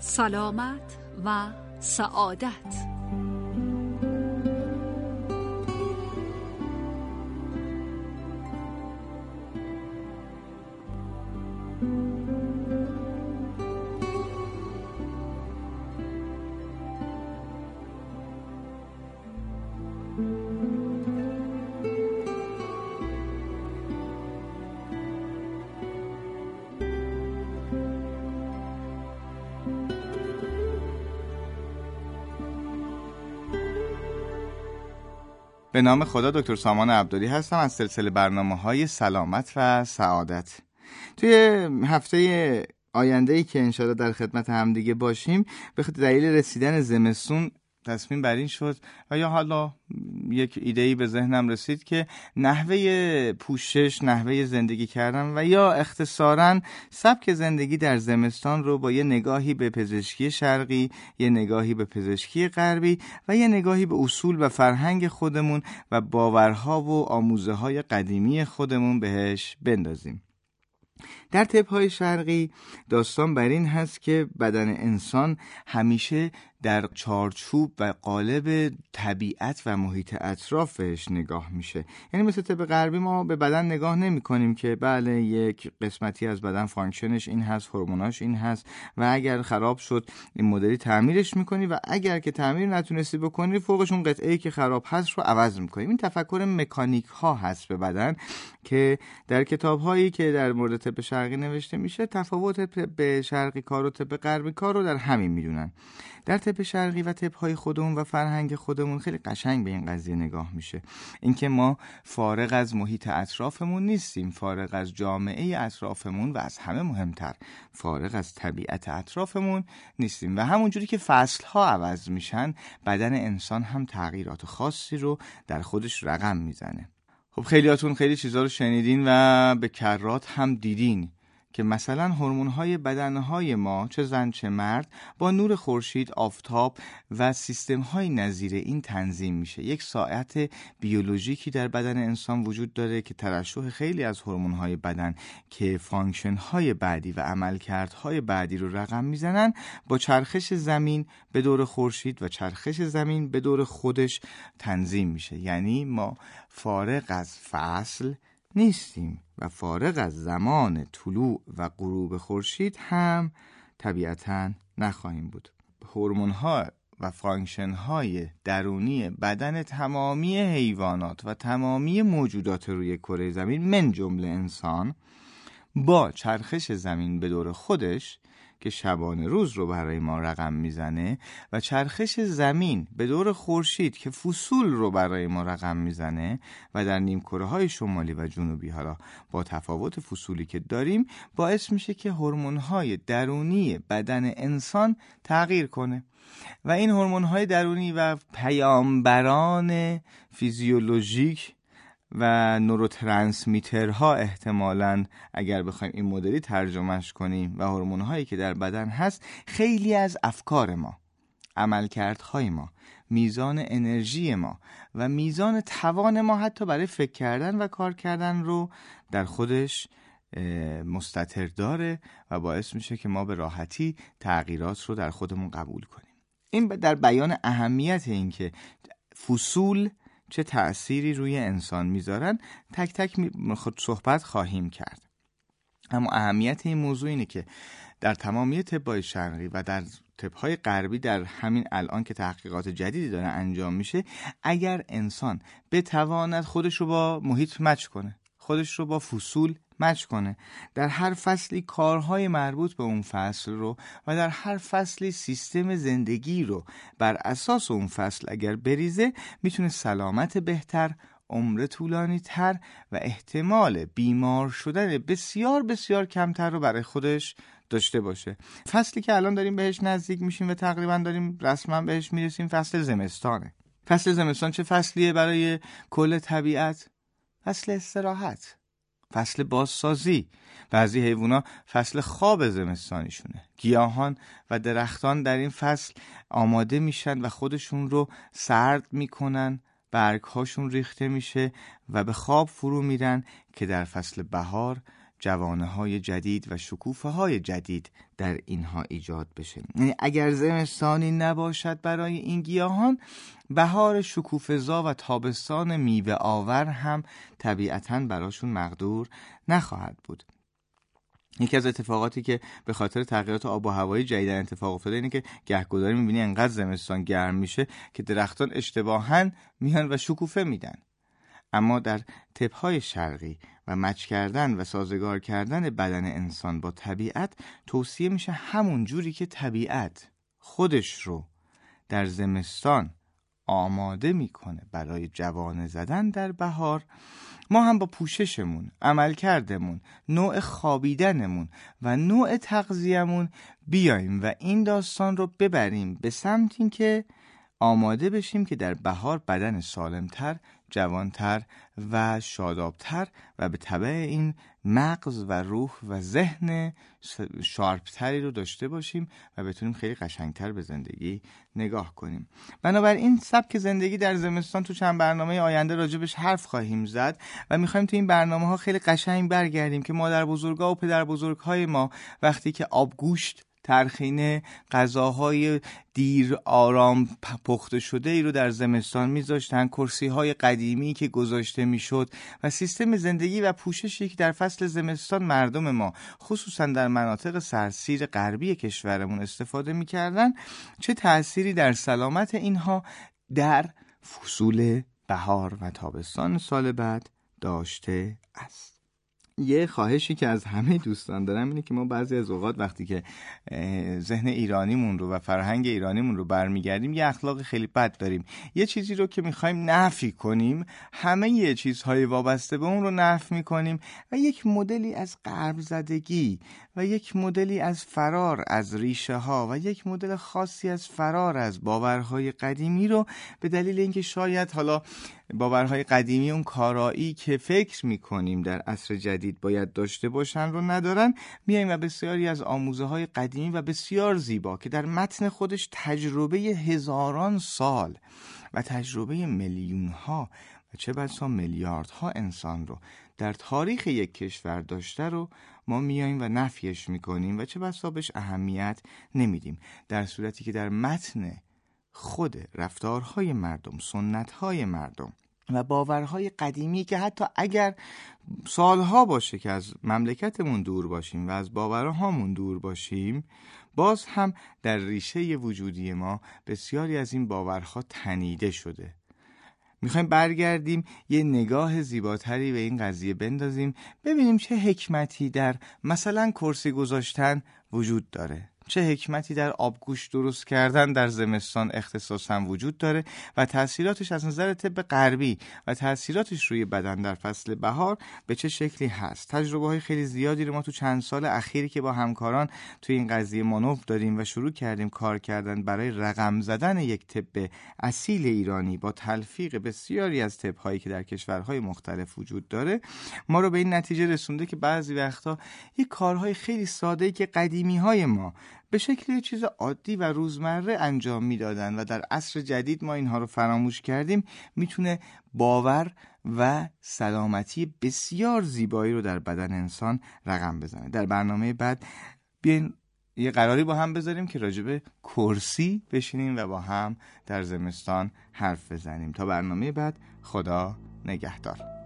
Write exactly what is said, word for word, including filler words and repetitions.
سلامت و سعادت. به نام خدا، دکتر سامان عبدالی هستم از سلسله برنامه‌های سلامت و سعادت. توی هفته آینده‌ای که انشاءالله در خدمت همدیگه باشیم، به خاطر دلیل رسیدن زمستون تصمیم بر این شد و یا حالا یک ایده‌ای به ذهنم رسید که نحوه پوشش، نحوه زندگی کردن و یا اختصاراً سبک زندگی در زمستان رو با یه نگاهی به پزشکی شرقی، یه نگاهی به پزشکی غربی و یه نگاهی به اصول و فرهنگ خودمون و باورها و آموزه‌های قدیمی خودمون بهش بندازیم. در طب‌های شرقی داستان بر این هست که بدن انسان همیشه در چارچوب و قالب طبیعت و محیط اطرافش نگاه میشه. یعنی مثل طب غربی ما به بدن نگاه نمی کنیم که بله یک قسمتی از بدن فانکشنش این هست، هورموناش این هست و اگر خراب شد این مدلی تعمیرش میکنی و اگر که تعمیر نتونستی بکنی فوقش اون قطعه‌ای که خراب هست رو عوض میکنیم. این تفکر مکانیک ها هست به بدن که در کتاب هایی که در مورد طب شرقی نوشته میشه تفاوت طب شرقی کار و طب غربی کار رو در همین میدونن. در طب شرقی و طب‌های خودمون و فرهنگ خودمون خیلی قشنگ به این قضیه نگاه میشه، اینکه ما فارغ از محیط اطرافمون نیستیم، فارغ از جامعه اطرافمون و از همه مهمتر فارغ از طبیعت اطرافمون نیستیم و همونجوری که فصل‌ها عوض میشن بدن انسان هم تغییرات خاصی رو در خودش رقم میزنه. خب خیلیاتون خیلی چیزا رو شنیدین و به کرات هم دیدین که مثلا هورمون‌های بدنهای ما چه زن چه مرد با نور خورشید، آفتاب و سیستم‌های نظیر این تنظیم میشه. یک ساعت بیولوژیکی در بدن انسان وجود داره که ترشح خیلی از هورمون‌های بدن که فانکشن‌های بعدی و عملکردهای بعدی رو رقم میزنن با چرخش زمین به دور خورشید و چرخش زمین به دور خودش تنظیم میشه. یعنی ما فارغ از فصل نیستیم و فارغ از زمان طلوع و غروب خورشید هم طبیعتاً نخواهیم بود. هورمون‌ها و فانکشن‌های درونی بدن تمامی حیوانات و تمامی موجودات روی کره زمین من جمله انسان با چرخش زمین به دور خودش که شبانه روز رو برای ما رقم میزنه و چرخش زمین به دور خورشید که فصول رو برای ما رقم میزنه و در نیمکره های شمالی و جنوبی حالا با تفاوت فصولی که داریم باعث میشه که هورمون های درونی بدن انسان تغییر کنه و این هورمون های درونی و پیامبران فیزیولوژیک و نوروترانسمیترها احتمالاً اگر بخوایم این مدلی ترجمهش کنیم و هورمون‌هایی که در بدن هست خیلی از افکار ما، عملکردهای ما، میزان انرژی ما و میزان توان ما حتی برای فکر کردن و کار کردن رو در خودش مستتر داره و باعث میشه که ما به راحتی تغییرات رو در خودمون قبول کنیم. این در بیان اهمیت این که فصول چه تأثیری روی انسان میذارن تک تک خود صحبت خواهیم کرد. اما اهمیت این موضوع اینه که در تمامی طب‌های شرقی و در طب‌های غربی در همین الان که تحقیقات جدیدی داره انجام میشه، اگر انسان بتواند خودش رو با محیط مچ کنه، خودش رو با فصول مچ کنه، در هر فصلی کارهای مربوط به اون فصل رو و در هر فصلی سیستم زندگی رو بر اساس اون فصل اگر بریزه، میتونه سلامت بهتر، عمر طولانی تر و احتمال بیمار شدن بسیار بسیار کمتر رو برای خودش داشته باشه. فصلی که الان داریم بهش نزدیک میشیم و تقریبا داریم رسما بهش میرسیم فصل زمستانه. فصل زمستان چه فصلیه برای کل طبیعت؟ فصل استراحت، فصل بازسازی. بعضی حیوونا فصل خواب زمستانیشونه. گیاهان و درختان در این فصل آماده میشن و خودشون رو سرد میکنن، برگهاشون ریخته میشه و به خواب فرو میرن که در فصل بهار جوانه های جدید و شکوفه های جدید در اینها ایجاد بشه. یعنی اگر زمستانی نباشد برای این گیاهان، بهار شکوفه‌زا و تابستان میوه آور هم طبیعتاً براشون مقدور نخواهد بود. یکی از اتفاقاتی که به خاطر تغییرات آب و هوایی جدیدن اتفاق افتاده اینه که گهگداری می‌بینی انقدر زمستان گرم میشه که درختان اشتباهاً میان و شکوفه میدن. اما در طب‌های شرقی و مچ کردن و سازگار کردن بدن انسان با طبیعت توصیه میشه همون جوری که طبیعت خودش رو در زمستان آماده میکنه برای جوانه زدن در بهار، ما هم با پوششمون، عملکردمون، نوع خوابیدنمون و نوع تغذیه‌مون بیایم و این داستان رو ببریم به سمتی که آماده بشیم که در بهار بدن سالمتر، جوانتر و شادابتر و به تبع این مغز و روح و ذهن شارپتری رو داشته باشیم و بتونیم خیلی قشنگتر به زندگی نگاه کنیم. بنابراین سبک زندگی در زمستان تو چند برنامه آینده راجبش حرف خواهیم زد و میخوایم تو این برنامه ها خیلی قشنگ برگردیم که مادر بزرگا و پدر بزرگهای ما وقتی که آبگوشت، ترخینه، غذاهای دیر آرام پخته شده ای رو در زمستان میذاشتن، کرسی های قدیمی که گذاشته میشد و سیستم زندگی و پوششی که در فصل زمستان مردم ما خصوصا در مناطق سرسیر غربی کشورمون استفاده میکردن، چه تأثیری در سلامت اینها در فصول بهار و تابستان سال بعد داشته است. یه خواهشی که از همه دوستان دارم اینه که ما بعضی از اوقات وقتی که ذهن ایرانیمون رو و فرهنگ ایرانیمون رو برمیگردیم یه اخلاق خیلی بد داریم. یه چیزی رو که میخوایم نفی کنیم، همه یه چیزهای وابسته به اون رو نفی میکنیم و یک مدلی از غرب زدگی و یک مدلی از فرار از ریشه ها و یک مدل خاصی از فرار از باورهای قدیمی رو به دلیل اینکه شاید حالا باورهای قدیمی اون کارایی که فکر میکنیم در عصر جدید باید داشته باشن رو ندارن، میایم و بسیاری از آموزه های قدیمی و بسیار زیبا که در متن خودش تجربه هزاران سال و تجربه میلیون ها و چه بسا میلیاردها انسان رو در تاریخ یک کشور داشته رو ما میایم و نفیش میکنیم و چه بسا بهش اهمیت نمیدیم، در صورتی که در متن خود رفتارهای مردم، سنتهای مردم و باورهای قدیمی که حتی اگر سالها باشه که از مملکتمون دور باشیم و از باورهامون دور باشیم، باز هم در ریشه وجودی ما بسیاری از این باورها تنیده شده. میخوایم برگردیم یه نگاه زیباتری به این قضیه بندازیم، ببینیم چه حکمتی در مثلا کرسی گذاشتن وجود داره، چه حکمتی در آبگوشت درست کردن در زمستان اختصاصا وجود داره و تأثیراتش از نظر طب غربی و تأثیراتش روی بدن در فصل بهار به چه شکلی هست. تجربه های خیلی زیادی رو ما تو چند سال اخیری که با همکاران توی این قضیه مانور داریم و شروع کردیم کار کردن برای رقم زدن یک طب اصیل ایرانی با تلفیق بسیاری از طب هایی که در کشورهای مختلف وجود داره، ما رو به این نتیجه رسونده که بعضی وقتا یک کارهای خیلی ساده‌ای که قدیمی های ما به شکل یه چیز عادی و روزمره انجام میدادن و در عصر جدید ما اینها رو فراموش کردیم، میتونه باور و سلامتی بسیار زیبایی رو در بدن انسان رقم بزنه. در برنامه بعد بیاین یه قراری با هم بذاریم که راجب کرسی بشینیم و با هم در زمستان حرف بزنیم. تا برنامه بعد، خدا نگهدار.